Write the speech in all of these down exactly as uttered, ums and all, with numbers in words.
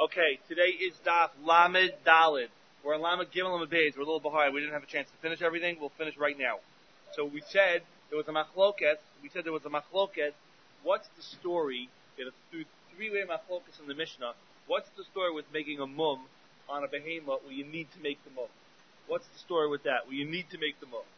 Okay, today is Daf Lamed Dalid. We're on Lamed Gimel Lamed Beis. We're a little behind. We didn't have a chance to finish everything. We'll finish right now. So we said there was a machloket. We said there was a machloket. What's the story? There's three-way machloket in the Mishnah. What's the story with making a mum on a behemoth where you need to make the mum? What's the story with that? Where you need to make the mum?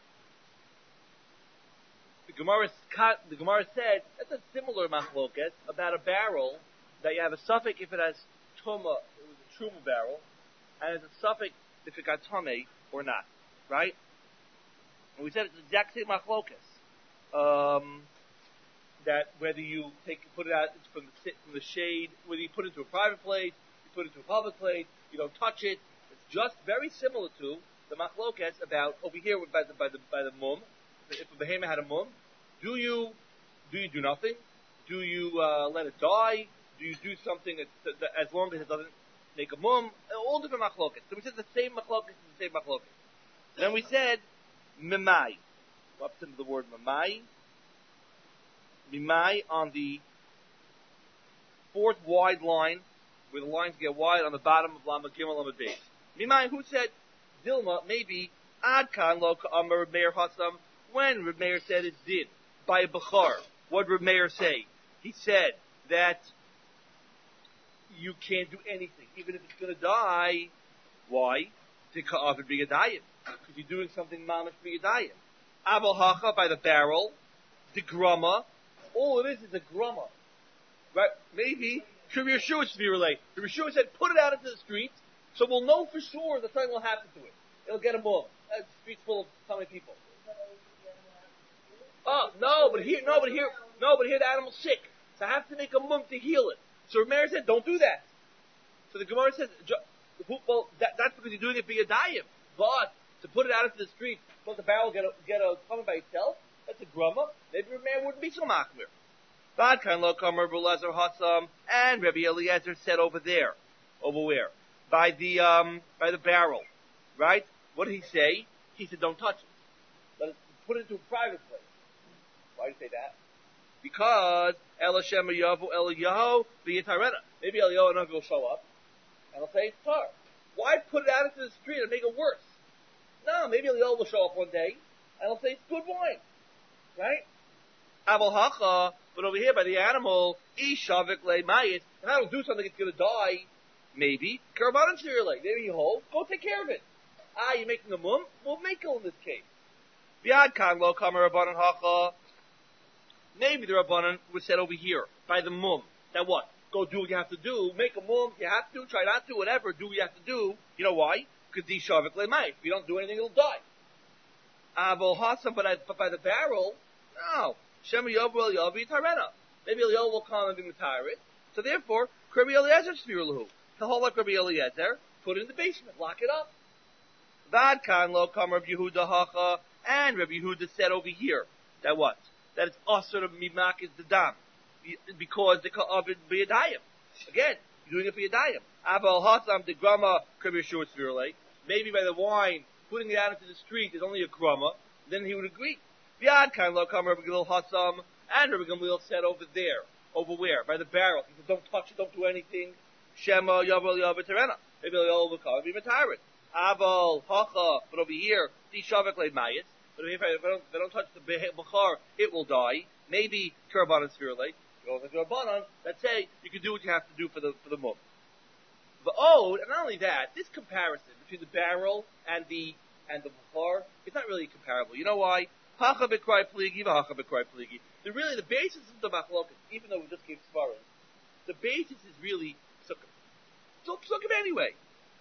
The Gemara, the Gemara said that's a similar machloket about a barrel that you have a suffix if it has tuma, it was a truma barrel, and it's a suffix if it got tame or not, right? And we said it's the exact same machlokas. Um, that whether you take put it out from the from the shade, whether you put it into a private place, you put it into a public place, you don't touch it. It's just very similar to the machlokas about over here by the by the by the mum. If a behemoth had a mum, do you do you do nothing? Do you uh, let it die? Do you do something that, that, that as long as it doesn't make a mum? All different machlokas. So we said the same machlokas is the same machlokas. Then we said mimai. Up to the word mimai. Mimai on the fourth wide line, where the lines get wide on the bottom of Lamed Gimel Lamed Beis. Mimai, who said Dilma, maybe Adkan lo ka'amar Reb Meir Hassam, when Reb Meir said it did by a Bechar. What did Reb Meir say? He said that you can't do anything, even if it's going to die. Why? Because you're doing something mamish b'yadayim. Abel hacha by the barrel, the grumma. All it is is a grumma, right? Maybe Rabbi Yeshua should be relayed. Rabbi Yeshua said, put it out into the street, so we'll know for sure that something will happen to it. It'll get a mum. The street's full of how many people? Oh no, but here, no, but here, no, but here the animal's sick, so I have to make a mum to heal it. So Rav Meir said, don't do that. So the Gemara says, well, that, that's because you're doing it b'yadayim. But to put it out into the street, let the barrel get a, get a coming by itself, that's a grumma. Maybe Rav Meir wouldn't be so machmir. Vadkan lo kamer b'lezer hassam, and Rabbi Eliezer said over there, over where? By the um, by the barrel, right? What did he say? He said, don't touch it. Let it put it into a private place. Why did he say that? Because Elashem Yavu Eliyahu v'yitarena. Maybe Eliyahu and will show up, and he'll say it's tar. Why put it out into the street and make it worse? No, maybe Eliyahu will show up one day, and he'll say it's good wine, right? Abel hacha, but over here by the animal, ishavik le mayit. If I don't do something, it's going to die. Maybe karbanan shirlei. Maybe you hold. Go take care of it. Ah, you're making a mum. We'll make it in this case. Biad kan lo kamer rabbanan hacha. Maybe the Rabbanan was said over here, by the mum. That what? Go do what you have to do. Make a mum. You have to. Try not to. Whatever. Do what you have to do. You know why? Because the shavik lemay. If you don't do anything, it'll die. Abel Hassam, but, but by the barrel, no. Shema Yovel Yovi Tarena. Maybe Eliyahu will come and be Matarit. So therefore, Rabbi Eliezer Shvirlahu. He'll hold like Rabbi Eliezer, put it in the basement, lock it up. Vadkan lo kam Rabbi Yehuda hacha, and Rabbi Yehuda said over here, that what? That it's asur of mimak is the dam, because the ka'avid b'yadayim. Again, you're doing it b'yadayim. Aval hasam de grama Rabbi Yeshua Tzvirulei. Maybe by the wine, putting it out into the street is only a grama, then he would agree. V'yad kan lo kam Rabbi Gilil hasam, and Rabbi Gamliel said over there, over where? By the barrel. He said, don't touch it, don't do anything. Shema yavel yavel terena. Maybe they'll come and be matarit. Aval hacha, but over here, the shavik le mayit. But if I, if I don't, if I don't touch the bechar, it will die. Maybe karban and spirulate. Go with the karbanon. Let's say you can do what you have to do for the for the mum. But oh, and not only that, this comparison between the barrel and the and the bechar, it's not really comparable. You know why? Hacha b'krai pligi, hacha b'krai pligi. The really the basis of the machlokas, even though we just gave svarim, the basis is really sukkah. So sukkah anyway.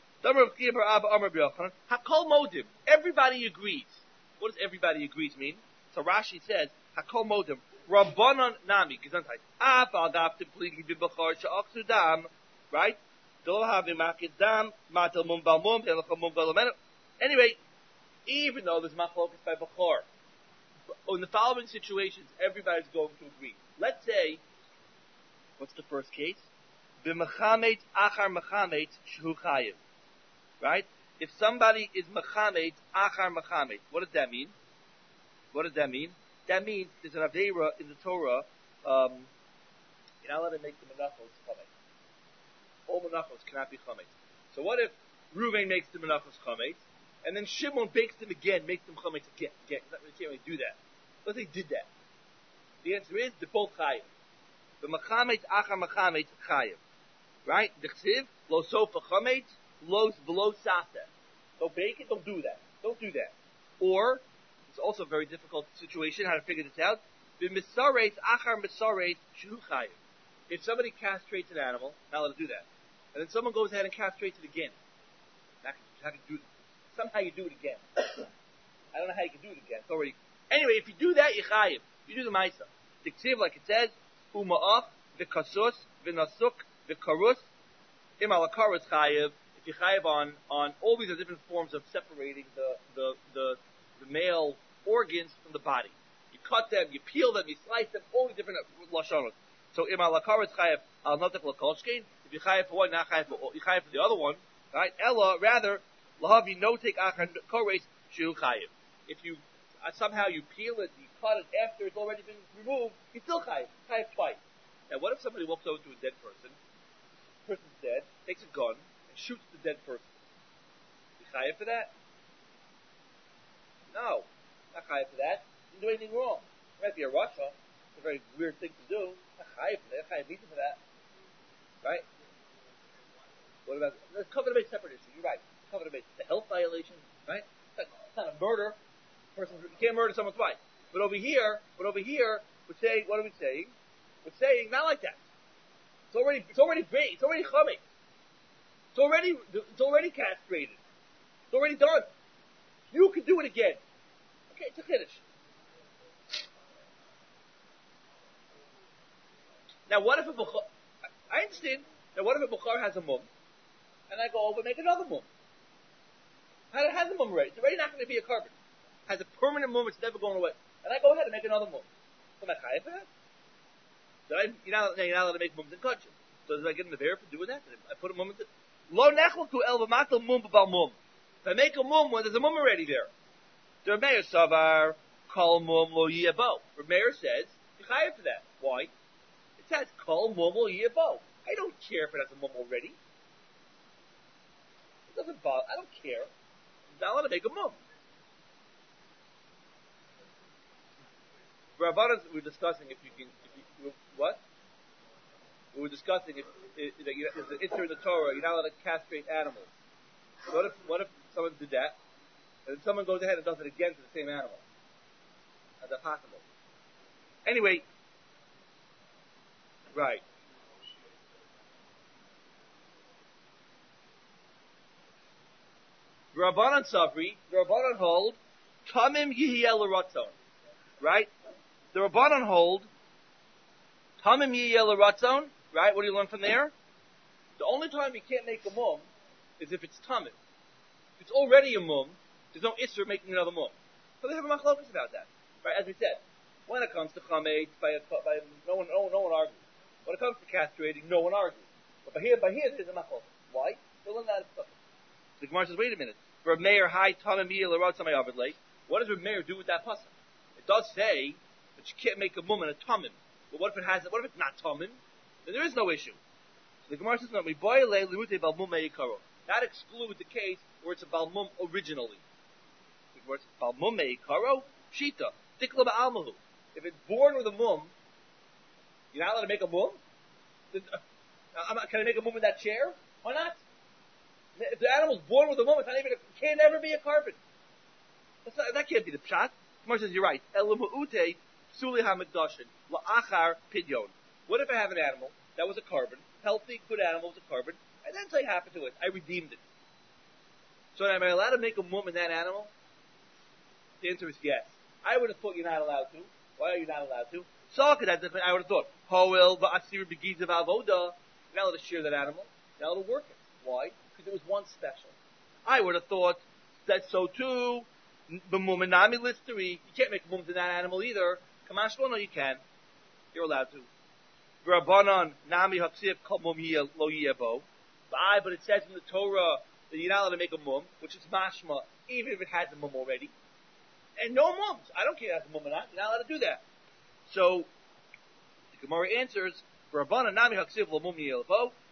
Hakol modim. Everybody agrees. What does everybody agrees mean? So Rashi says, Hakol modim. Rabbanon nami. Gesundheit. Af al dafte pligi b'bachar sha'aksu dam. Right? Dolo havi makid dam. Matel mum bal mum. Telachom mum bal menu. Anyway, even though there's machlokas by bachar, in the following situations, everybody's going to agree. Let's say, what's the first case? B'mechamet achar mechamet shehu chayiv. Right? If somebody is mechamet achar mechamet, what does that mean? What does that mean? That means there's an aveira in the Torah. Um, you're not allowed to make the menachos coming. all menachos cannot be chametz. So what if Reuven makes the menachos chametz, and then Shimon bakes them again, makes them chametz again? Again, you can't really do that. Let's say he did that. The answer is they're both chayiv. The machametz achar machametz chayiv, right? Dechsiv lo sofa chametz lo below saseh. Don't bake it. Don't do that. Don't do that. Or it's also a very difficult situation how to figure this out. B'misaretz achar misaretz shu chayiv. If somebody castrates an animal, not allowed to do that, and then someone goes ahead and castrates it again, how can, how can you do it? Somehow you do it again. I don't know how you can do it again. It's already. Anyway, if you do that, you chayiv. You do the ma'isa. Diktiv, like it says, uma'ach v'kasus v'nasuk v'karus im alakaras chayiv. If you chayiv on on all these are different forms of separating the the the, the male organs from the body. You cut them, you peel them, you slice them, all the different lashonos. So im alakaras chayiv al notek lakolshkein. If you chayiv for one, not chayiv for you chayiv for the other one, right? Ella rather lahavi no take achar kores shu chayiv. If you uh, somehow you peel it, you cut it after it's already been removed, you still chayiv, chayiv twice. Now, what if somebody walks over to a dead person? The person's dead, takes a gun, and shoots the dead person. You chayiv for that? No, not chayiv for that. You didn't do anything wrong. It might be a rasha. It's a very weird thing to do. Not chayiv for that. Chayiv needs for that, right? What about the covenant based separate issue? You're right. Covenant based, the health violation, right? It's not a murder. Person, you can't murder someone twice. But over here, but over here, we're saying, what are we saying? We're saying not like that. It's already, it's already baked. It's already chametz. It's already, it's already castrated. It's already done. You can do it again. Okay, it's a chiddush. Now, what if a bukhar? I understand. Now, what if a bukhar has a mum, and I go over and make another mum? How it has a mum already? It's already not going to be a carbon. Has a permanent mum, it's never going away. And I go ahead and make another mum. So am I chayav for that? Did I, you're not, you're not allowed to make mums in kachim. So did I get in the bear for doing that? Did I put a mum into lo nechelku el v'matel mum b'bal mum. If I make a mum when there's a mum already there. The Meir savar kol mum lo yiyabo. The Meir says you chayav for that. Why? It says kol mum lo yiyabo. I don't care if it has a mum already. It doesn't bother. I don't care. I'm not allowed to make a mum. Rabbanan, we were discussing if you can, if you, what? We were discussing if, if, if there's an issue in the Torah, you're not allowed to castrate animals. What if, what if someone did that, and then someone goes ahead and does it again to the same animal? Is that possible? Anyway, right. Rabbanan Savri, the Rabbanan hold, Tamim Yihiyel Ratzon. Right? The Rabbanan hold, Tamim Yiyel Ratzon, right? What do you learn from there? The only time you can't make a mum is if it's Tamim. If it's already a mum, there's no issur making another mum. So they have a machlokas about that. Right? As we said, when it comes to chametz, by, by no one, no, no one argues. When it comes to castrating, no one argues. But by here, by here, there's a machlokas. Why? They learn that stuff. The Gemara says, wait a minute. For a mayor, hi, Tamim Yiyel Ratzon, my Avidlei. What does a mayor do with that pasuk? It does say that you can't make a mum and a tamim. But what if it has? What if it's not tamim? Then there is no issue. So the Gemara says, "No, we boy le lirute balmum meikaro." That excludes the case where it's a balmum originally. Where it's balmum meikaro, shita tikla ba'almahu. If it's born with a mum, you're not allowed to make a mum. Then, uh, I'm not, can I make a mum in that chair? Why not? If the animal's born with a mum, it's not even. It can't ever be a carbon. That's not, that can't be the pshat. Gemara says, you're right. Elamuute psuli hamikdashin la'achar pidyon. What if I have an animal that was a carbon, healthy, good animal was a carbon, and then something happened to it? I redeemed it. So am I allowed to make a mum in that animal? The answer is yes. I would have thought you're not allowed to. Why are you not allowed to? So I would have thought, hoel va'asir begizav avoda. You're not allowed to shear that animal. You're not allowed to work it. Why? Because it was one special. I would have thought that so too. The mum and nami listery. You can't make mums in that animal either. Kamash no, you can. You're allowed to. Rabbanan nami haksiv kol mum lo yiyabo. But it says in the Torah that you're not allowed to make a mum, which is mashma, even if it has a mum already. And no mums. I don't care if it has a mum or not. You're not allowed to do that. So the Gemara answers, Rabbanan nami haksiv lo mum yiyabo.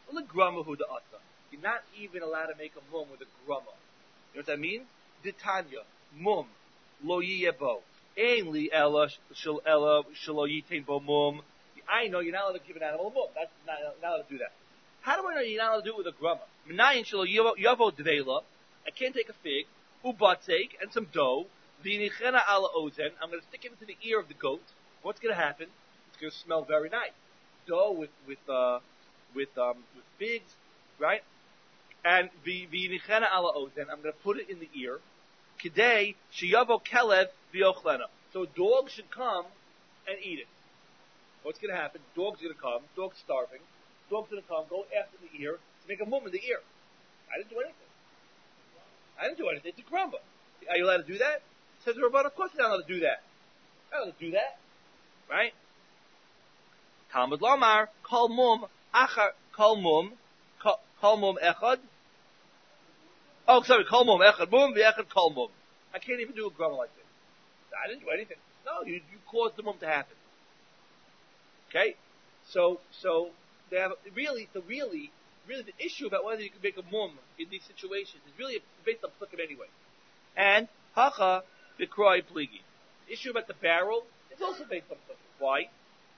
Well, the grama hu the asa. You're not even allowed to make a mum with a grama. You know what that means? Ditanya, mum, lo yiyebo. Ein li ella shel ella shelo yitain bo mum. I know you're not allowed to give an animal a mum. That's not, not allowed to do that. How do I know you're not allowed to do it with a grama? Minayin shelo yavo dveila. I can't take a fig, ubatzek, and some dough. V'inichena ala ozen. I'm going to stick it into the ear of the goat. What's going to happen? It's going to smell very nice. Dough with with uh, with um, with figs, right? And v'inichena ala ozen. I'm going to put it in the ear. Kidei sheyavo kelev v'yochlena. So a dog should come and eat it. What's going to happen? Dog's going to come. Dog's starving. Dog's going to come, go after the ear to make a mum in the ear. I didn't do anything. I didn't do anything. It's a grumba. Are you allowed to do that? Says the Rabbah, of course you're not allowed to do that. You're not allowed to do that. Right? Talmud Lamar, kol mum, achar, kol mum, kol mum echad. Oh, sorry, kol mum echad mum, v'echad kol mum. I can't even do a grumba like this. I didn't do anything. No, you, you caused the mum to happen. Okay? So, so, they have, really, the really, really the issue about whether you can make a mum in these situations is really based on plikim anyway. And, hacha, v'kroi pligi. The issue about the barrel is also based on plikim. Why?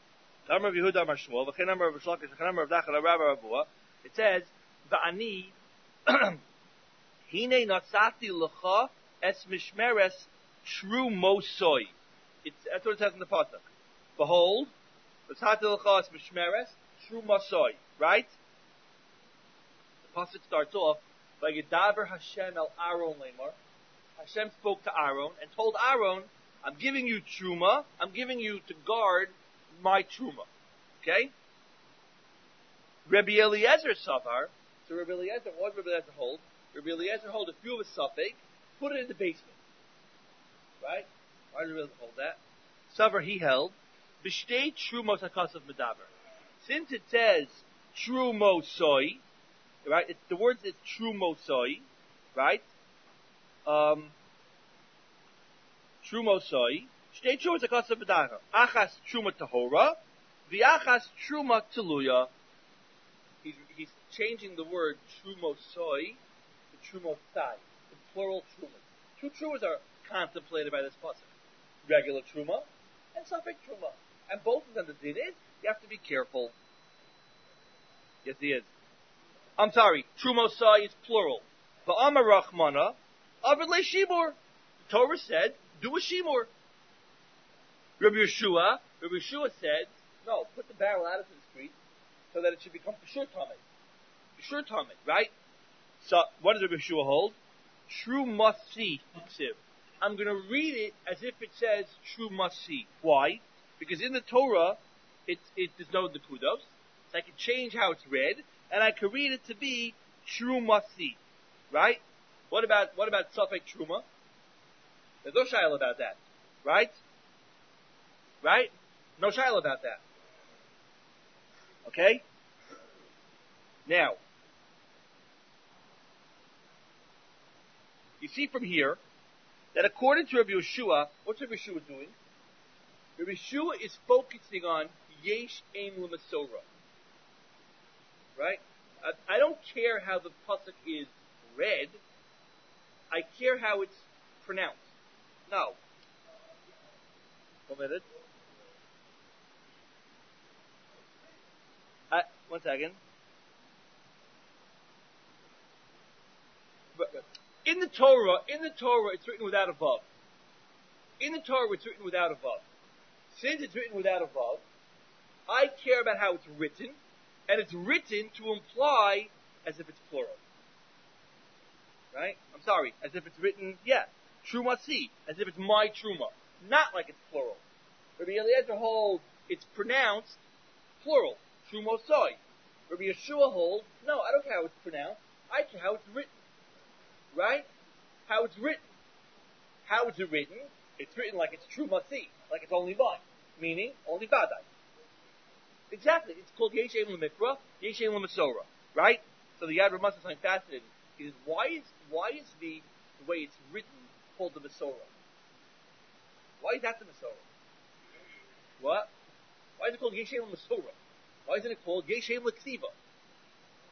It says, v'ani, hine natsati lecha es mishmeres shru mosoi. It's, that's what it says in the pasuk. Behold, natsati lecha es mishmeres shru mosoi. Right? The pasuk starts off by Yedaber Hashem el Aaron lemar. Hashem spoke to Aaron and told Aaron, I'm giving you truma, I'm giving you to guard my truma. Okay? Rabbi Eliezer Savar, so Rabbi Eliezer, what did Rabbi Eliezer hold? Rabbi Eliezer hold a few of his suffix, put it in the basement. Right? Why did Rabbi Eliezer hold that? Savar he held, B'shtei trumos hakasav medaber. Since it says trumosoi, right? It's, the word is trumosoi, right? Um, trumosoi. Shtei truma zakasa b'dacha. Achas truma tahora, v'achas truma teluya. He's, he's changing the word trumosoi to trumosai, the plural trumas. Two trumas are contemplated by this pasuk. Regular truma and suffix truma. And both of them, the din is, you have to be careful. Yes, he is. I'm sorry, trumosai is plural. V'amar rachmana, avid le shimur. The Torah said, do a shimur. Rabbi Yeshua, Rabbi Yeshua said, no, put the barrel out into the street so that it should become peshur tamid. Peshur tamid, right? So, what does Rabbi Yeshua hold? True must see. I'm going to read it as if it says true must see. Why? Because in the Torah, it, it there's no nekudos. So I can change how it's read, and I can read it to be true must see. Right? What about, what about suffix truma? There's no shaila about that. Right? Right? No shaila about that. Okay? Now, you see from here that according to Rabbi Yeshua, what's Rabbi Yeshua doing? Rabbi Yeshua is focusing on yesh aim l'masora. Right? I, I don't care how the pasuk is read. I care how it's pronounced. No. One minute. Uh, one second. In the Torah, in the Torah, it's written without a vav. In the Torah, it's written without a vav. Since it's written without a vav, I care about how it's written, and it's written to imply as if it's plural. Right? I'm sorry, as if it's written, yeah, truma si, as if it's my truma, not like it's plural. Rabbi Eliezer holds it's pronounced plural, trumosoi. Rabbi Yeshua holds, no, I don't care how it's pronounced, I care how it's written. Right? How it's written. How is it written? It's written like it's truma si, like it's only mine, meaning only vadai. Exactly. It's called Yeshem L'Mikra, Yeshem L'Masora. Right? So the Yad Ramah is something fascinating. He says, why is, why is the, the way it's written called the Masora? Why is that the Masora? What? Why is it called Yeshem L'Masora? Why isn't it called Yeshem L'Ksiva?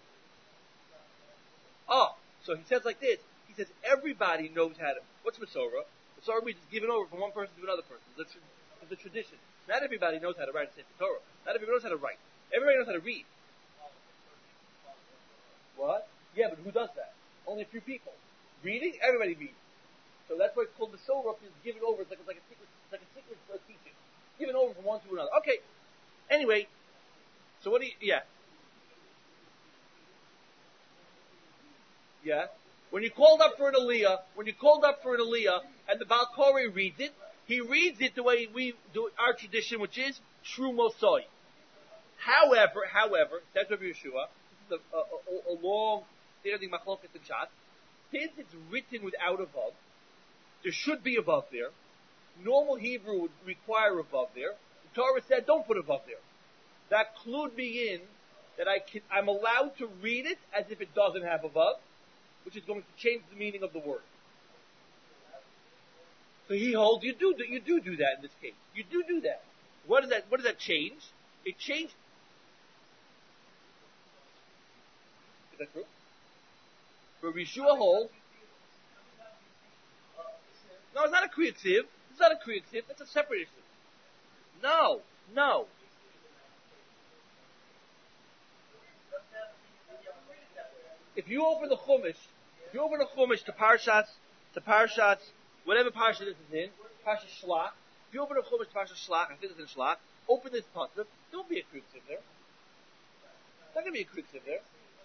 So he says like this. He says everybody knows how to. What's Masorah? Masorah means it's given over from one person to another person. It's a, it's a tradition. Not everybody knows how to write a Sefer Torah. Not everybody knows how to write. Everybody knows how to read. What? Yeah, but who does that? Only a few people. Reading? Everybody reads. So that's why it's called Masorah. It's given over. It's like, it's like a secret, it's like a secret uh, teaching. Given over from one to another. Okay. Anyway. So what do you? Yeah. Yeah. When you called up for an aliyah, when you called up for an aliyah, and the Baal Koreh reads it, he reads it the way we do our tradition, which is true Mosoi. However, however, says Rabbi Yeshua, this is a, a, a, a long standing machloket in Shas. Since it's written without a vav, there should be a vav there. Normal Hebrew would require a vav there. The Torah said, don't put a vav there. That clued me in that I can, I'm allowed to read it as if it doesn't have a vav, which is going to change the meaning of the word. So he holds you do you do do that in this case. You do do that. What does that What does that change? It changed. Is that true? For Yeshua holds. No, it's not a kriyaksiv. It's not a kriyaksiv. That's a separate issue. No, no. If you open the Chumash, if you open the Chumash to Parshas, to Parshas, whatever Parsha this is in, Parsha Shlach, if you open the Chumash to Parsha Shlach, I think it's in Shlach, open this pasuk, there'll be a kriyaksiv there. There's not going to be a kriyaksiv there.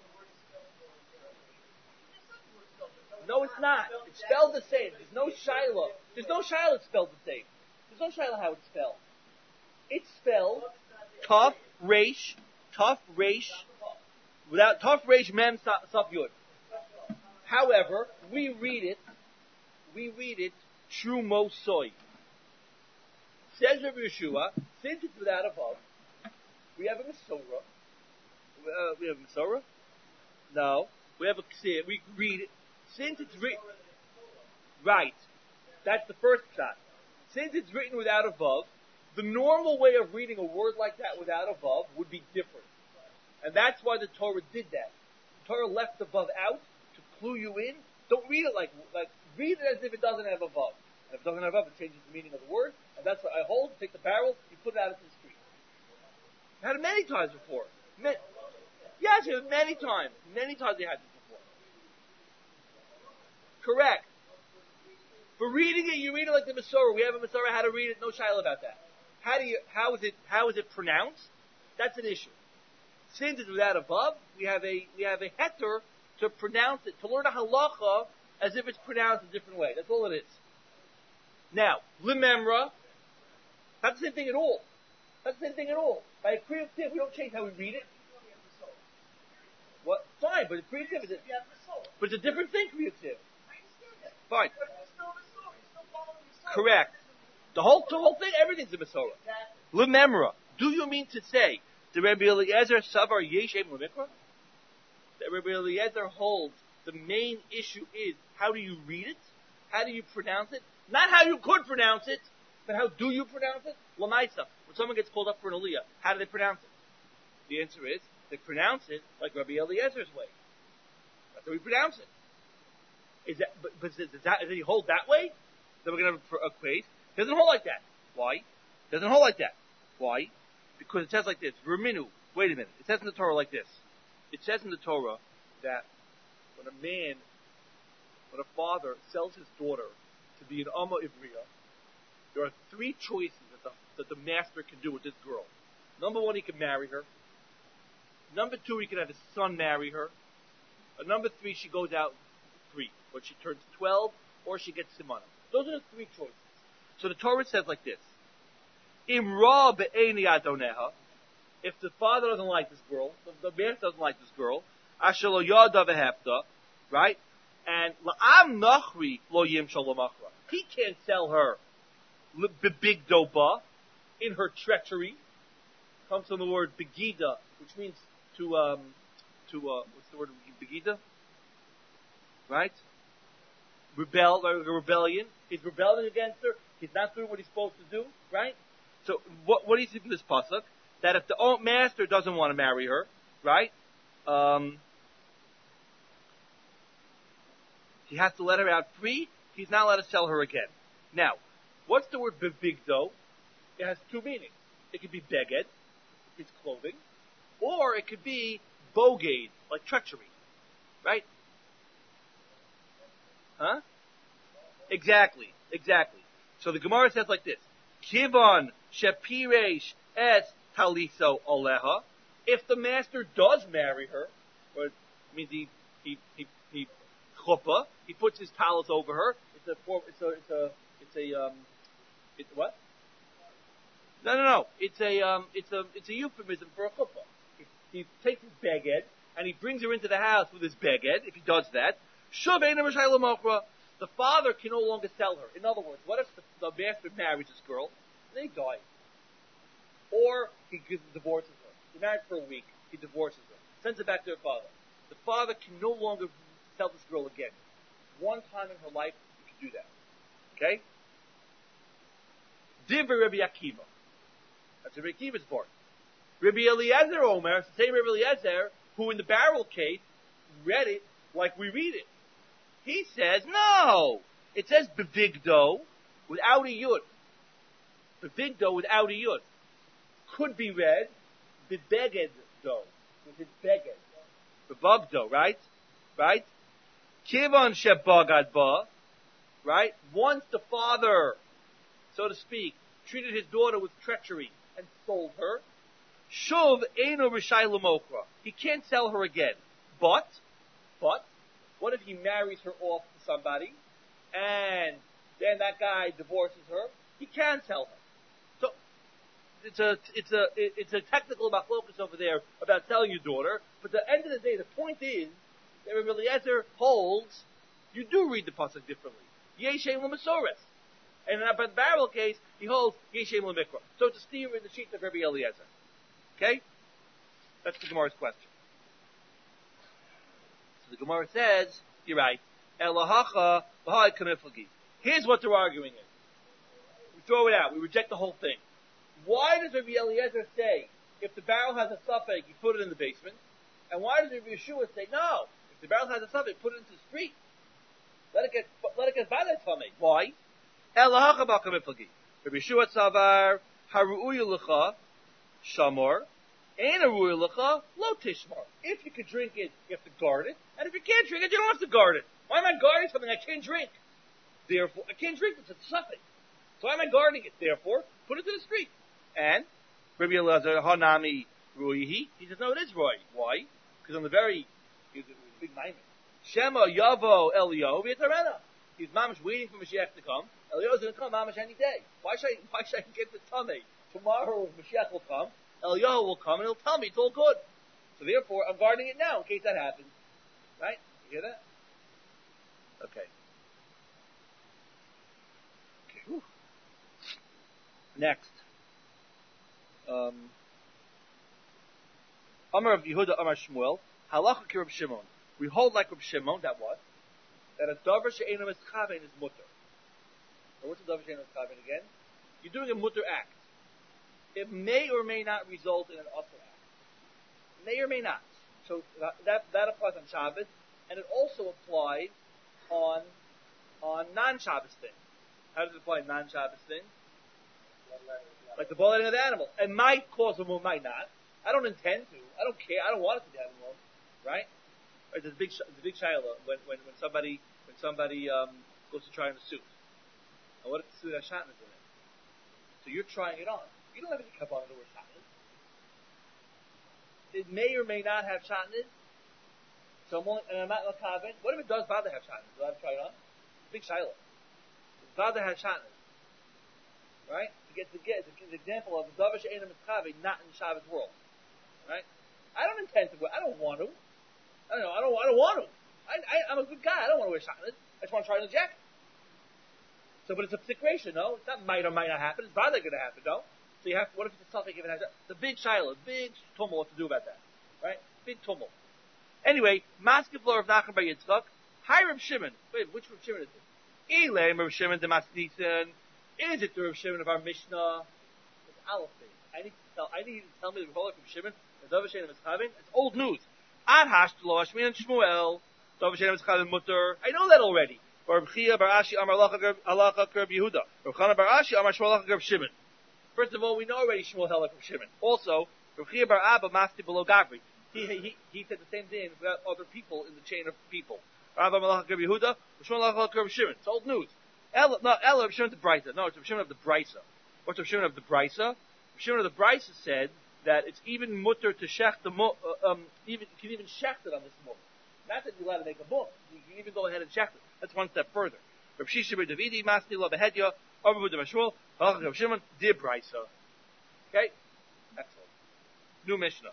No, it's not. It's spelled the same. There's no Shiloh. There's no Shiloh spelled the same. There's no Shiloh how it's spelled. It's spelled Tov Reish, Tov Reish, without Tov Reish Mem Saf Yud. However, we read it, we read it True Mosoi. Says Rabbi Yeshua, since it's without a vav, we have a Masorah. Uh, we have a Masorah? No. We have a Ksir. We read it. Since it's written, right, that's the first shot. Since it's written without a vav, the normal way of reading a word like that without a vav would be different. And that's why the Torah did that. The Torah left the vav out to clue you in. Don't read it like, like, read it as if it doesn't have a vav. And if it doesn't have a vav, it changes the meaning of the word. And that's what I hold, take the barrel, you put it out into the street. I had it many times before. Many, yes, many times. Many times they had it. Correct. For reading it, you read it like the Masorah. We have a Masorah how to read it. No shiloh about that. How do you? How is it? How is it pronounced? That's an issue. Since it's without a vav, we have a we have a heter to pronounce it, to learn a halacha as if it's pronounced a different way. That's all it is. Now, limemra, not the same thing at all. Not the same thing at all. By a kriyav tiv, we don't change how we read it. What? Fine, but a kriyav tiv is a, but it's a different thing. Kriyav tiv. Fine. Correct. The whole, the whole thing, everything's a Masorah. Lememra. Do you mean to say the Rabbi Eliezer Savar Yeshem Lemikra? That Rabbi Eliezer holds the main issue is how do you read it? How do you pronounce it? Not how you could pronounce it, but how do you pronounce it? Lamaisa. When someone gets called up for an aliyah, how do they pronounce it? The answer is they pronounce it like Rabbi Eliezer's way. That's how we pronounce it. Is that, but, but does, that, does he hold that way? Then we're going to have a quiz. He doesn't hold like that. Why? He doesn't hold like that. Why? Because it says like this. Verminu. Wait a minute. It says in the Torah like this. It says in the Torah that when a man, when a father sells his daughter to be an Amma Ivriya, there are three choices that the, that the master can do with this girl. Number one, he can marry her. Number two, he can have his son marry her. And number three, she goes out free. When she turns twelve, or she gets simana. Those are the three choices. So the Torah says like this. Imra be'eni adoneha. If the father doesn't like this girl, if the man doesn't like this girl, ashelo yada vehefta, right? And la'am nachri lo yim shalomachra. He can't sell her big doba in her treachery. Comes from the word begida, which means to, um, to, uh, what's the word, begida? Right? Rebel, like a rebellion. He's rebelling against her. He's not doing what he's supposed to do, right? So, what, what do you see from this pasuk? That if the master doesn't want to marry her, right? Um, He has to let her out free. He's not allowed to sell her again. Now, what's the word bevigdo? It has two meanings. It could be beged, his clothing, or it could be bogade, like treachery. Right? Huh? Exactly. Exactly. So the Gemara says like this. Kivon shepiresh es taliso oleha. If the master does marry her, or it means he, he, he, he, chuppah, he puts his talis over her, it's a, it's a, it's a, it's a, um, it's what? No, no, no. It's a, um, it's a, it's a euphemism for a chuppah. He, he takes his beged, and he brings her into the house with his beged, if he does that. Shuv eina r'shai l'mochra. The father can no longer sell her. In other words, what if the, the master marries this girl, and then he dies? Or he gives, divorces her. He's married for a week, he divorces her, sends her back to her father. The father can no longer sell this girl again. One time in her life, he can do that. Okay? Divrei Rabbi Akiva. That's Rabbi Akiva's part. Rabbi Eliezer Omer, it's the same Rabbi Eliezer, who in the barrel case read it like we read it. He says, no! It says bevigdo without a yud. Bevigdo without a yud. Could be read bebeged-do, with his beged. Bebugdo, right? Right? Kivon shebagad ba, right? Once the father, so to speak, treated his daughter with treachery and sold her, shuv eino r'shai l'mokra. He can't sell her again. But, but, what if he marries her off to somebody, and then that guy divorces her? He can sell her. So it's a it's a it's a technical machlokus over there about selling your daughter. But at the end of the day, the point is that Rabbi Eliezer holds you do read the pasuk differently. Yeshem l'masores, and in the barrel case, he holds Yeshem l'mikra. So it's a steer in the sheet of Rabbi Eliezer. Okay, that's the Gemara's question. The Gemara says, you're right, Elahacha b'hai kamiflagi. Here's what they're arguing in. We throw it out. We reject the whole thing. Why does Rabbi Eliezer say, if the barrel has a suffix, you put it in the basement? And why does Rabbi Yeshua say, no, if the barrel has a suffix, put it into the street? Let it get, let it get by that tummy. Why? Elahacha b'hai kamiflagi. Rabbi Yeshua tzavar, haru'uya l'cha, shamor, Ein aruya l'cha, lo tishmar. If you can drink it, you have to guard it. And if you can't drink it, you don't have to guard it. Why am I guarding something I can't drink? Therefore, I can't drink it, it's a suffix. So why am I guarding it? Therefore, put it to the street. And, Rabbi Eliezer, hanami ruyihi. He says, no, it is roy. Why? Because on the very, he's a big name. Shema yavo Eliyahu v'yitarena. He's mamash waiting for Mashiach to come. Eliyahu's going to come mamash any day. Why should I, why should I get the tummy? Tomorrow Mashiach will come. Eliyahu will come and he'll tell me it's all good. So therefore, I'm guarding it now in case that happens. Right? You hear that? Okay. Okay. Whew. Next. Um, Amar of Yehuda, Amar Shmuel, Halacha ki Reb Shimon. We hold like Reb Shimon, that what? That a davar she'eino mischaven is mutter. Or what's a davar she'eino mischaven again? You're doing a mutter act. It may or may not result in an usher act. May or may not. So that that applies on Shabbos, and it also applies on on non-Shabbos things. How does it apply on non-Shabbos things? Like the bloodletting of the animal. It might cause a wound, might not. I don't intend to. I don't care. I don't want it to be having one, right? Right? There's a big, there's a big shiloh when when when somebody when somebody um, goes to try on a suit. And what if the suit has shatnez in it? So you're trying it on. You don't have any kabbalah to wear shatnez. It may or may not have shatnez. So I'm only, and I'm not l'kaven. What if it does bother have shatnez? Do I have to try it on? Big shiloh. Does bother have shatnez? Right? To get to get an example of the davar she'eino mischaven not in the Shabbos world. Right? I don't intend to wear. I don't want to. I don't know. I don't. I don't want to. I, I, I'm a good guy. I don't want to wear shatnez. I just want to try on the jacket. So, but it's a situation, no? It's not might or might not happen. It's probably going to happen, no? So you have to, what if it's a suffix if it has the big shiloh, big tumult what to do about that, right? Big tumult. Anyway, Maskeflor of Nachman Bar Yitzchak, hi Reb Shimon. Wait, which Reb Shimon is it? Elay Reb Shimon de Masnisen. Is it the Reb Shimon of our Mishnah? It's Aleph. I need to tell. I need you to tell me the Reb Shimon. The Davar she'eino mischaven. It's old news. Ad Hashtalah Shmuel and Shmuel I know that already. Bar Chia Bar Ashi Amar Halacha Kerb Yehuda. Rav Chana Bar Ashi Amar Shmuel Halacha Kerb Shimon. First of all, we know already Shmuel held like Shimon. Also, Rav Chia Bar Abba Masti below Gavri. He, he, he said the same thing about other people in the chain of people. Rav Malacha Kerb Yehuda, Shmuel Halacha Kerb Shimon. It's old news. El, no, El Rav Shimon of the Brisa. No, it's Rav Shimon of the Brisa. What's Rav Shimon of the Brisa? Rav Shimon of the Brisa said that it's even mutter to shech the mo, uh, um, even, you can even shecht it on this mum. Not that you're allowed to make a mum. You can even go ahead and shecht it. That's one step further. Rav Shisha Bar Davidi, Masti Lo Behedya, Rav Yehuda Mashmuel, Halacha Kerb Shimon, Di Brisa. Okay? Excellent. New Mishnah.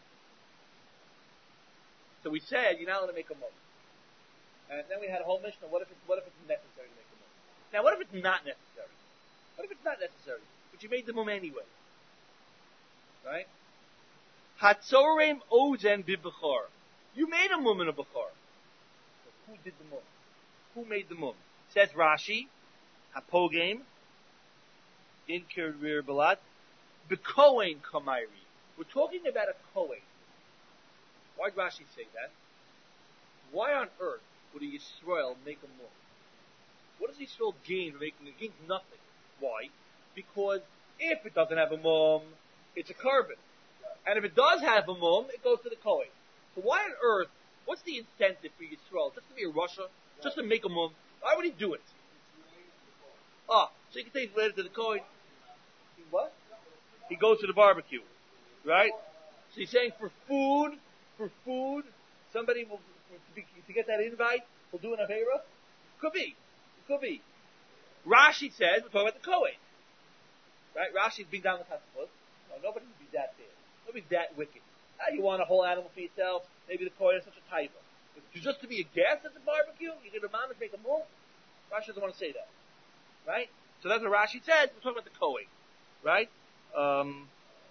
So we said you're not allowed to make a mum. And then we had a whole Mishnah. What if it's, what if it's necessary to make a mum? Now, what if it's not necessary? What if it's not necessary? But you made the mum anyway. Right? Hatzoreim ozen bibechor. You made a mum in a bechor. Who did the mum? Who made the mum? Says Rashi, Hapogame, in Kirir Balat, Bekohen Kamairi. We're talking about a Kohen. Why did Rashi say that? Why on earth would a Yisrael make a mum? What does Yisrael gain from making it? It gains nothing. Why? Because if it doesn't have a mum, it's a carbon. And if it does have a mum, it goes to the Kohen. So why on earth, what's the incentive for Yisrael? Just to be a Russia? Just to make a mum? Why would he do it? Ah, so you can say it's related to the Kohen. What? He goes to the barbecue. Right? So he's saying for food, for food, somebody will, to, to get that invite, will do an Avera? Could be. It could be. Rashi says, we're talking about the Kohen. Right? Rashi's being down the Tatzvot. No, nobody would be that bad. Nobody's that wicked. Ah, you want a whole animal for yourself? Maybe the Kohen is such a taiva. But just to be a guest at the barbecue, you're going to manage make a move? Rashi doesn't want to say that. Right? So that's what Rashi says. We're talking about the Kohen. Right? Um,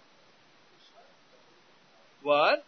what?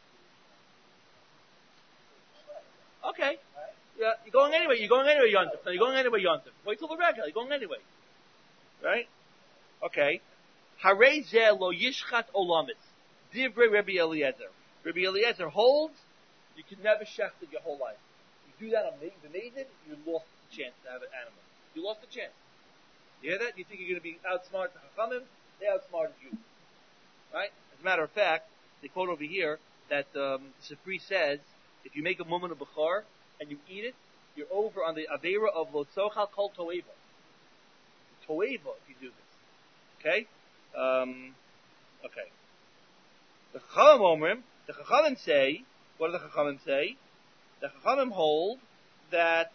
Okay. Yeah, you're going anyway. You're going anyway, Yontif. No, you're going anyway, Yontif. Wait till the regular. You're going anyway. Right? Okay. Harei zeh lo yishchat olamis. Divrei Rabbi Eliezer. Rabbi Eliezer holds you can never shecht it your whole life. You do that on the maiden, you lost the chance to have an animal. You lost the chance. You hear that? You think you're going to be outsmarted the Chachamim? They outsmarted you. Right? As a matter of fact, they quote over here that um, Sifri says, if you make a mum in a Bechar and you eat it, you're over on the Avera of Lotzochal Kol Toeva. Toeva if you do this. Okay? Um, okay. The Chachamim Omrim, the Chachamim say, what do the Chachamim say? The Chachamim hold that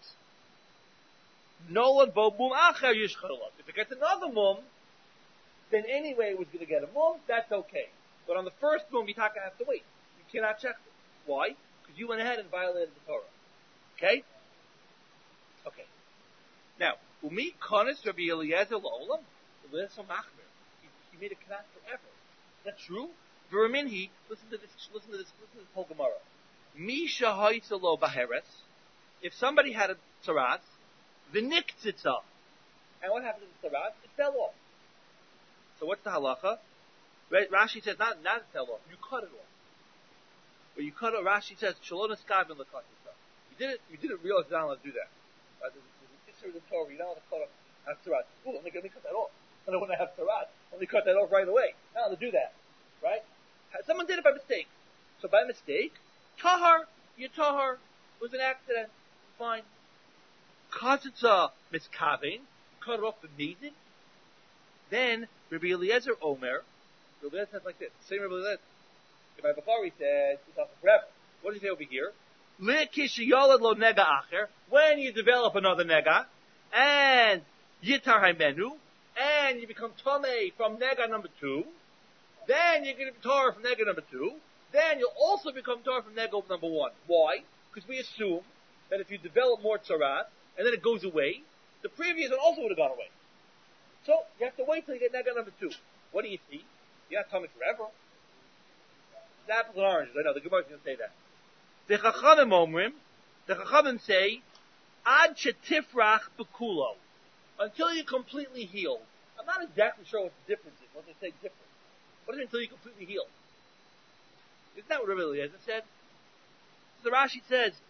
Nolan Bo Mum Acher Yishchalot. If it gets another mum, then anyway it was going to get a mum, that's okay. But on the first mum, you have to wait. You cannot check it. Why? Because you went ahead and violated the Torah. Okay? Okay. Now, Umi Konis Rabbi Eliezer La'olam, Eliezer Machmer. He made a knas forever. Is that true? V'raminhi, listen to this, listen to this, listen to this whole Gemara. Mi shahaitza lo baheres, if somebody had a tzarat, v'niktzitza, and what happened to the tzarat? It fell off. So what's the halacha? Rashi says not, not it fell off, you cut it off. But you cut it, Rashi says, shalom eskavin l'katzitza. You didn't, you didn't realize you're not allowed to do that. Right? There's, there's an issue in the Torah, you're not allowed to cut off, have tzarat. Ooh, let me, let me cut that off. I don't want to have tzarat. Let me cut that off right away. Not allowed to do that. Right? Someone did it by mistake. So by mistake, tahar, you tahar, it was an accident. Fine. Cause it's a miskavin, cut it off the maiden. Then, Rabbi Eliezer Omer, Rabbi Eliezer says like this, same Rabbi Eliezer. Rabbi Bukhari says, it's off forever. What does he say over here? L'kishiyolad lo nega acher, when you develop another nega, and yitar haimenu, and you become tamei from nega number two, then you're going to be tar from nega number two. Then you'll also become tar from nega number one. Why? Because we assume that if you develop more tzarat, and then it goes away, the previous one also would have gone away. So, you have to wait till you get nega number two. What do you see? You're not coming forever. It's apples and oranges. I know, the Gemara is going to say that. The Chachamim Omrim, the Chachamim say, Ad shetifrach bekulo. Until you're completely healed. I'm not exactly sure what the difference is, what they say different. What is it until you completely heal? Isn't that what Rabbi Eliezer said? So the Rashi says,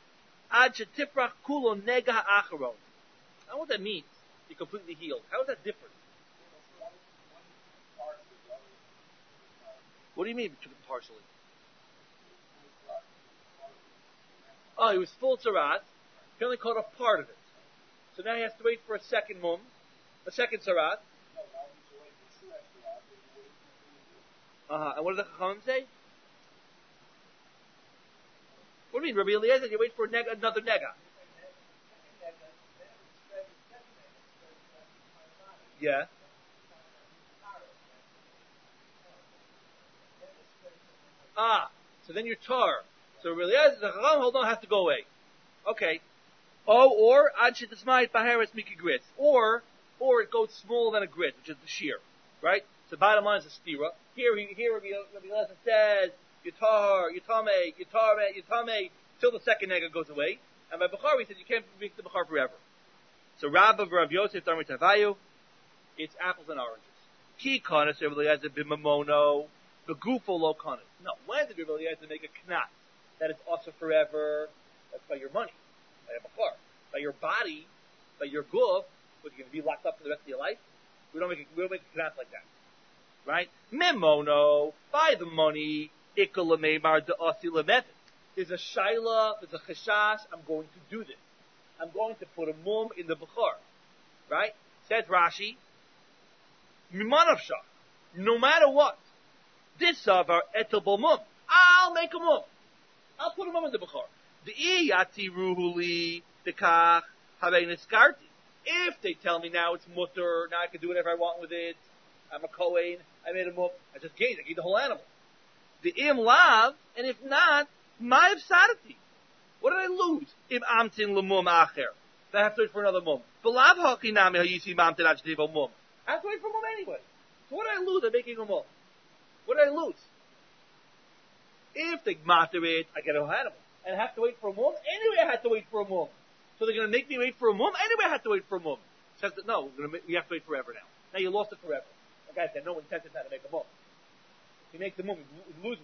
Ad shetifrach kulo nega ha'acharon. I don't know what that means. You're completely healed. How is that different? What do you mean partially? Oh, he was full tzarat. He only caught a part of it. So now he has to wait for a second mum, a second tzarat. Uh-huh. And what does the Chachamim say? What do you mean, Rabbi Eliezer? You wait for a neg- another nega. Yeah. Ah, so then you're tar. So Rabbi Eliezer, the Chacham, hold on, has to go away. Okay. Oh, or ad shetismayit baharis miki grits, or or it goes smaller than a grit, which is the shear, right? So bottom line is a stira. Here, here Rabbi Eliezer says yitar, yitame, yitame, yitame, till the second nega goes away. And by Bukhari, he said you can't make the Bukhar forever. So Rabba Rav Yosef Darmi Tavayu, it's apples and oranges. Ki kanas Rabbi Eliezer b'mamono, begufo lo kanas. No, when did Rabbi Eliezer make a knot that is also forever? That's by your money, by a Bukhar, by your body, by your guf. What, you're going to be locked up for the rest of your life? We don't make a, we don't make a knot like that, right? Memono, by the money, ikala meimar de'asi lemevet. There's a shaila, there's a cheshash. I'm going to do this. I'm going to put a mum in the Bukhar, right? Says Rashi, mimanavsha, no matter what, this savar etel mum. I'll make a mum. I'll put a mum in the Bukhar. The iyati ruhuli dekach haveniskarti. If they tell me now it's mutter, now I can do whatever I want with it. I'm a kohen. I made a mum. I just gained. I gained the whole animal. The im lav, and if not, my sadati. What did I lose? Im amtin lemum acher. I have to wait for another mum. Belav hakinami hayisi mamtin achdivo mum. I have to wait for a mum anyway. So what did I lose by making a mum? What did I lose? If they matter it, I get a whole animal. And I have to wait for a mum? Anyway, I had to wait for a mum. So they're going to make me wait for a mum? Anyway, I have to wait for a mum. Says that, no, we're going to make, we have to wait forever now. Now you lost it forever. The guy said no incentive now to make a mum. He makes the mum, he loses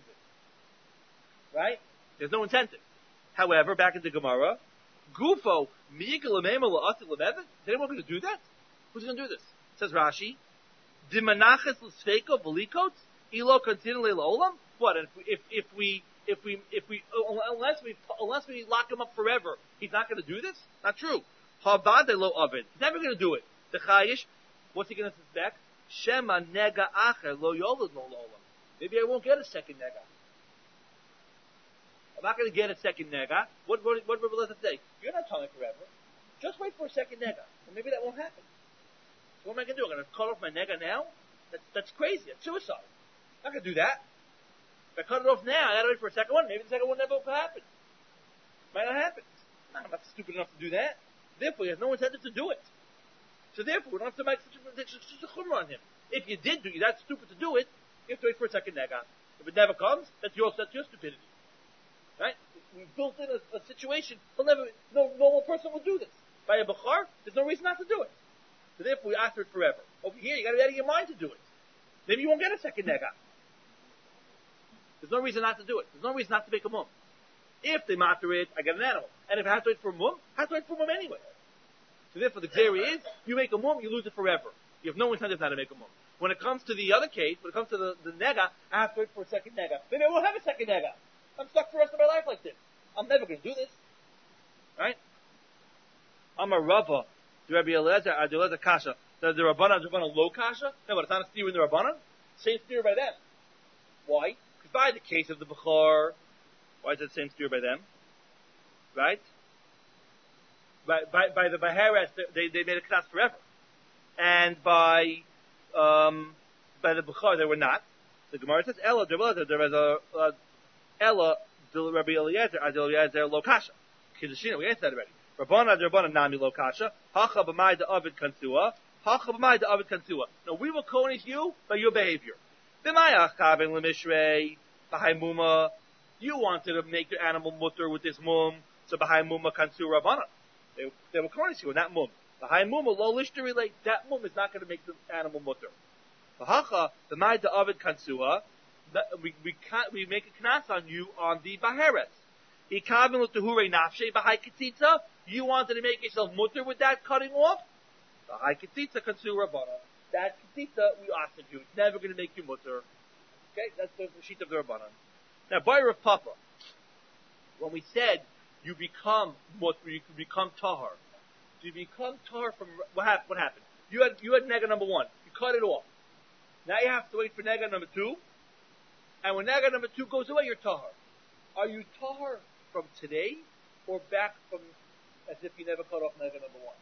it. Right? There's no incentive. However, back into Gemara, Gufo, Miyikal Lamema La'atil Lamevet? Is anyone going to do that? Who's going to do this? Says Rashi, Dimanachas L'Sfeiko V'Likot, Ilo Kontinale La'olam? What, if we, if, if we, if we, if we, unless we, unless we lock him up forever, he's not going to do this? Not true. Habade Lo Ovid. He's never going to do it. The Chayish, what's he going to suspect? Shema Nega Acher Lo Yolad Lo La'olam. Maybe I won't get a second Nega. I'm not going to get a second nega. What what what will let us say? You're not telling forever. Just wait for a second nega. Well, maybe that won't happen. So what am I going to do? I'm going to cut off my nega now? That's that's crazy. That's suicide. I'm not going to do that. If I cut it off now, I got to wait for a second one. Maybe the second one never will happen. Might not happen. No, I'm not stupid enough to do that. Therefore, he has no incentive to do it. So therefore, we don't have to make such a, such a chumrah on him. If you did do, you're that stupid to do it, you have to wait for a second nega. If it never comes, that's your that's your stupidity. Right? We built in a, a situation, well, never, no normal person will do this. By a Bukhar, there's no reason not to do it. So therefore, we ask for it forever. Over here, you gotta be out of your mind to do it. Maybe you won't get a second nega. There's no reason not to do it. There's no reason not to make a mum. If they matter it, I get an animal. And if I have to wait for a mum, I have to wait for a mum anyway. So therefore, the theory is, you make a mum, you lose it forever. You have no incentive now to make a mum. When it comes to the other case, when it comes to the, the nega, I have to wait for a second nega. Maybe I won't have a second nega. I'm stuck for the rest of my life like this. I'm never going to do this. Right? I'm a Rava. The Rabbi Eliezer, I do Eliezer Kasha. The Rabbanan, the Rabbanan low Kasha. No, but it's not a steer in the Rabbanan. Same steer by them. Why? Because by the case of the Bukhar, why is it the same steer by them? Right? By, by, by the Baharas, they, they made a knas forever. And by, um, by the Bukhar, they were not. The Gemara says, Ella, there was a, uh, Ella, Rabbi Eliezer, Ad Eliezer lo kasha. Kiddushin, we answered that already. Rabbana, Rabbana, Nami lo kasha. Hacha b'mai da'avid kansua. Hacha b'mai da'avid kansua. No, we will punish you by your behavior. B'mai achavin l'mishrei. B'hai muma. You wanted to make your animal mutter with this mum. So b'hai muma kansu Rabbana. They, they will punish you with that mum. B'hai muma lo lishteri relate. That mum is not going to make the animal mutter. B'hacha b'mai da'avid kansua. We we can't, we make a knas on you on the baheres. You wanted to make yourself mutter with that cutting off? That ketitza we asked you. It's never going to make you mutter. Okay, that's the sheet of the Rabbanan. Now, by Rav Papa, when we said you become mutter, you become tahar. You become tahar from what happened? What happened? You had you had nega number one. You cut it off. Now you have to wait for nega number two. And when nega number two goes away, you're tahar. Are you tahar from today or back from as if you never cut off nega number one?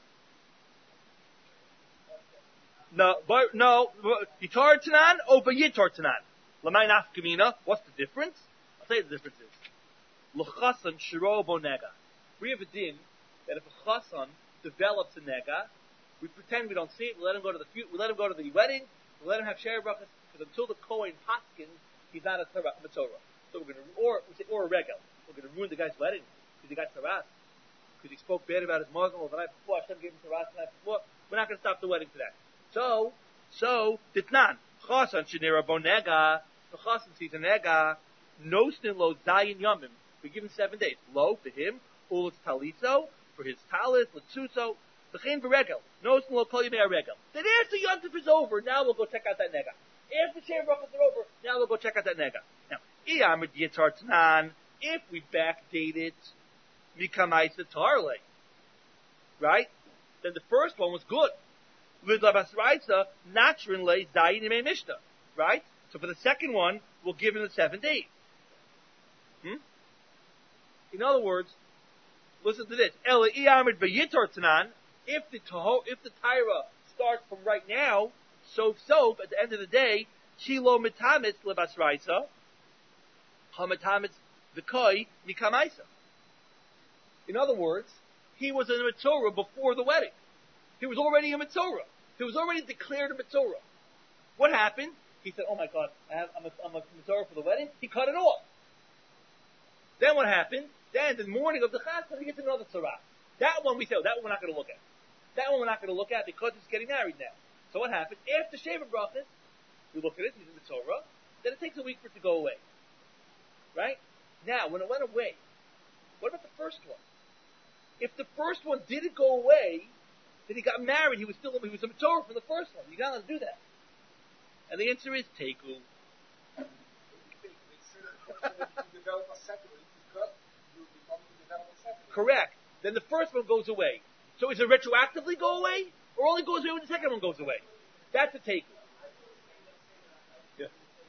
No, but no, yitar tanan or bayitar tanan. Lamay nafkamina. What's the difference? I'll tell you the difference is. L'chasan shiro bo nega. We have a din that if a chasan develops a nega, we pretend we don't see it. We let him go to the we let him go to the wedding. We let him have share brachas because until the kohen paskins, he's not a Torah, Matorah. So we're going to, or we say, or a regel. We're going to ruin the guy's wedding because he got taras, because he spoke bad about his mother the night before. Hashem gave him taras the night before. We're not going to stop the wedding for that. So, so ditnan chasan shenera bonega. The chasan sees a nega. No stin lo zayin yamim. We give him seven days. Lo for him. Ulis taliso for his talis. Letzuso. V'chein v'regel. No stin lo kol yimei regel. Then after yontif is over, now we'll go check out that nega. After share brachas are over, now we'll go check out that nega. Now, iyamid yitzar tanan. If we backdate it, mikamaisa tarle. Right? Then the first one was good. Right? So for the second one, we'll give him the seven days. Hmm? In other words, listen to this. If the taho, if the tyra starts from right now, so so at the end of the day, chilo mitamitz lebasraisa, hamitamitz v'koi mikamaisa. In other words, he was in a Mitzorah before the wedding. He was already a Mitzorah. He was already declared a Mitzorah. What happened? He said, oh my God, I have, I'm, a, I'm a Mitzorah for the wedding. He cut it off. Then what happened? Then the morning of the Chassan, he gets another Tzorah. That one we said, oh, that one we're not going to look at. That one we're not going to look at because he's getting married now. So what happened? After Sheva Brachas, we look at it, he's in the Torah. Then it takes a week for it to go away. Right? Now, when it went away, what about the first one? If the first one didn't go away, then he got married, he was still, he was a Torah from the first one. You're not allowed to do that. And the answer is Teku. Correct. Then the first one goes away. So is it retroactively go away? Or only goes away when the second one goes away? That's a Teku. Yeah.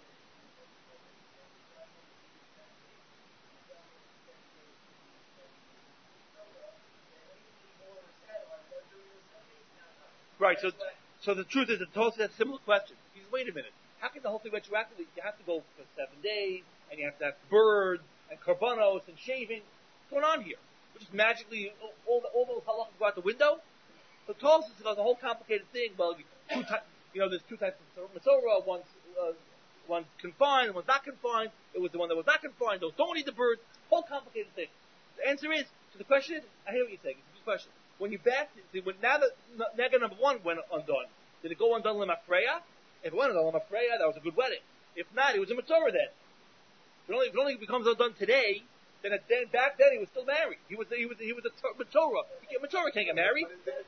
Right, so so the truth is, the Tosfos has a similar question. He says, wait a minute, how can the whole thing retroactively, you have to go for seven days, and you have to have birds, and karbanos, and shaving. What's going on here? We're just magically, all, the, all those halachas go out the window? So Tosfos is a whole complicated thing. Well, two ty- you know, there's two types of Masorah, one's, uh, one's confined, one's not confined. It was the one that was not confined, those don't eat the birds. Whole complicated thing. The answer is, so the question is, I hear what you're saying, it's a good question. When you back, when now that nega number one went undone, did it go undone lemafreya? If it went undone lemafreya, that was a good wedding. If not, it was a Matorah then. If it only, if it only becomes undone today, then, it, then back then he was still married. He was he was he was a Matorah. Matorah can't get married.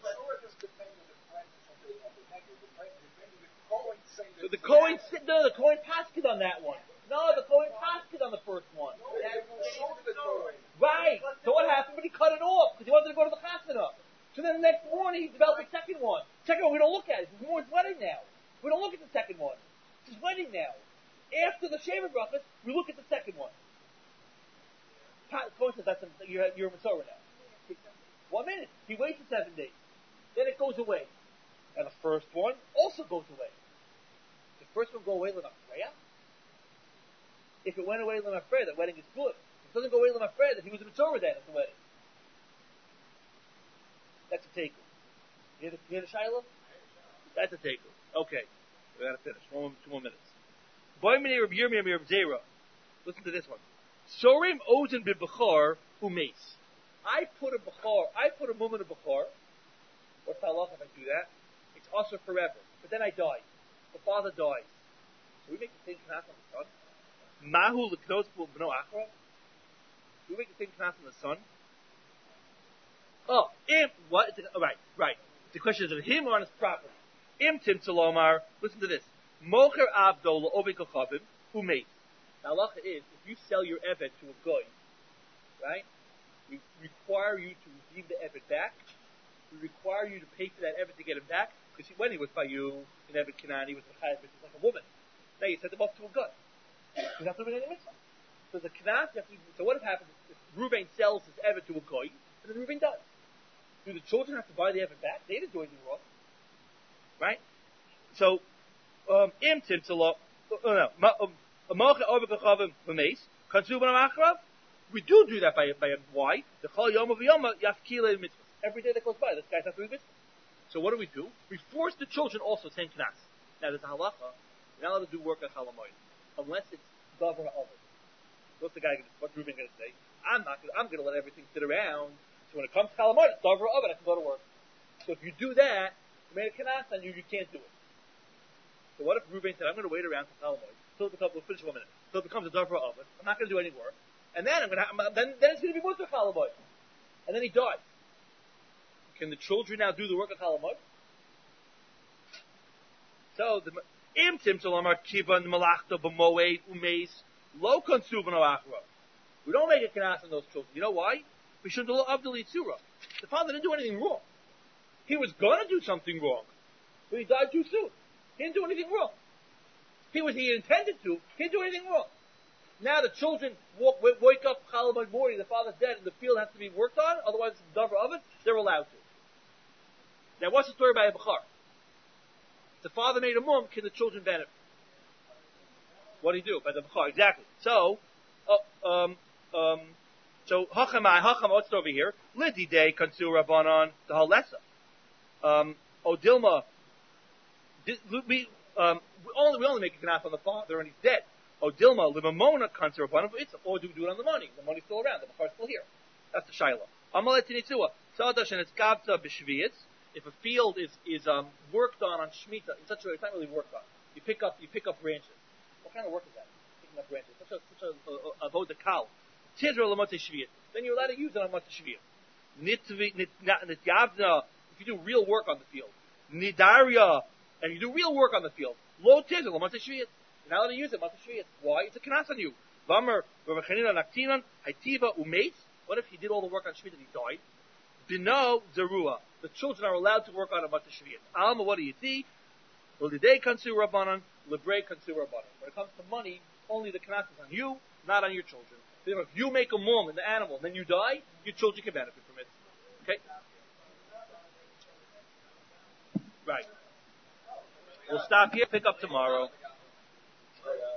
So the Kohen, no, the Kohen pasked on that one. No, the Kohen pasked on the first one. Right. So what happened? But he cut it off because he wanted to go to the Chasana. So then the next morning he developed the second one. Second one we don't look at. It's more his wedding now. We don't look at the second one. It's his wedding now. After the Sheva Brachas, we look at the second one. Kohen says that's a, you're, you're a Masorah now. One minute. He waits for seven days. Then it goes away. And the first one also goes away. The first one go away Lemafreya? If it went away Lemafreya, that wedding is good. If it doesn't go away Lemafreya, that he was a Matorah then at the wedding. That's a takeover. You hear the, you hear the Shiloh? That's a takeover. Okay. We gotta finish. One more, two more minutes. Listen to this one. Sorim ozen b'bechar umeis. I put a bechar, I put a woman in a bechar. What's halacha if I do that? It's also forever. But then I die. The father dies. So we make the same knas on the son. Mahu l'knos b'no achra. Do we make the same knas on the son? Oh, im, what? Oh, right, right. The question is of him or on his property. Im tim tzalomar, listen to this. Mocher avdol la'ovi kochavim, who made. The halacha is, if you sell your evet to a goy, right, we require you to receive the evet back. We require you to pay for that evet to get him back, because when he was by you, in Evet Canaan, he was like a woman. Now you sent him off to a goy. You have to bring any mitzvah. So the knas, you have to, so what happens if Reuben sells his evet to a goy, and then Reuben dies? Do the children have to buy the evet back? They didn't do anything wrong. Right? So, um, im tim tzalo, no, we do do that by, by why? The chol yom of yom yafkile mitzvahs. Every day that goes by, this guy's not doing mitzvahs. So what do we do? We force the children also to same knas. Now there's a halacha, you're not allowed to do work at chalamoid, unless it's davar ha'ovid. What's the guy, what's Reuben going to say? I'm not going to, I'm going to let everything sit around. So when it comes to chalamoid, it's davar ha'ovid, I can go to work. So if you do that, you made a knas on you, you can't do it. So what if Reuben said, I'm going to wait around for chalamoid, until it becomes, we'll finish one minute, until it becomes a davar ha'ovid, I'm not going to do any work, and then I'm going to, have, then, then it's going to be mutter chalamoid. And then he dies. Can the children now do the work of chalamoid? So the im tim tzalomar kivan malachta b'moed umeis lo konsuvan o'achra. We don't make a knas on those children. You know why? We shouldn't do abdul yitzura. The father didn't do anything wrong. He was going to do something wrong, but he died too soon. He didn't do anything wrong. He was he intended to. He didn't do anything wrong. Now the children walk, wake up chalamoid morning. The father's dead, and the field has to be worked on. Otherwise, it's a davar of it. They're allowed to. Now, what's the story by a bachar? The father made a mum, can the children benefit? What do you do? By the bachar, exactly. So, uh, um, um, so, hachamai, hacham, what's over here? Lidi de kansu rabbanon, the halesa. Um, Odilma, we, um, we only, we only make a knas on the father and he's dead. Odilma, limamona kansu rabbanon, or do we do it on the money? The money's still around, the bachar's still here. That's the shaila. Amalet tinitzua, sadash and it's gavta b'shviyitz. If a field is is um, worked on on Shemitah in such a way, it's not really worked on. You pick up you pick up branches. What kind of work is that? Picking up branches. Such a such a avoda kal. Tizra l'motzei shviyat. Then you're allowed to use it on motzei shviyat. Nitvi nityavna. If you do real work on the field, nidaria, and you do real work on the field, lo tizra l'motzei shviyat. You're not allowed to use it motzei shviyat. Why? It's a knas on you. Vamer v'vachanina naktinan haytiva umeitz. What if he did all the work on Shemitah and he died? Bino zerua. The children are allowed to work on a Mata Shviyat. Alma, what do you see? L'dei kansu rabbanon, l'brei kansu rabbanon. When it comes to money, only the knas is on you, not on your children. So if you make a mum in the animal, and then you die, your children can benefit from it. Okay? Right. We'll stop here, pick up tomorrow.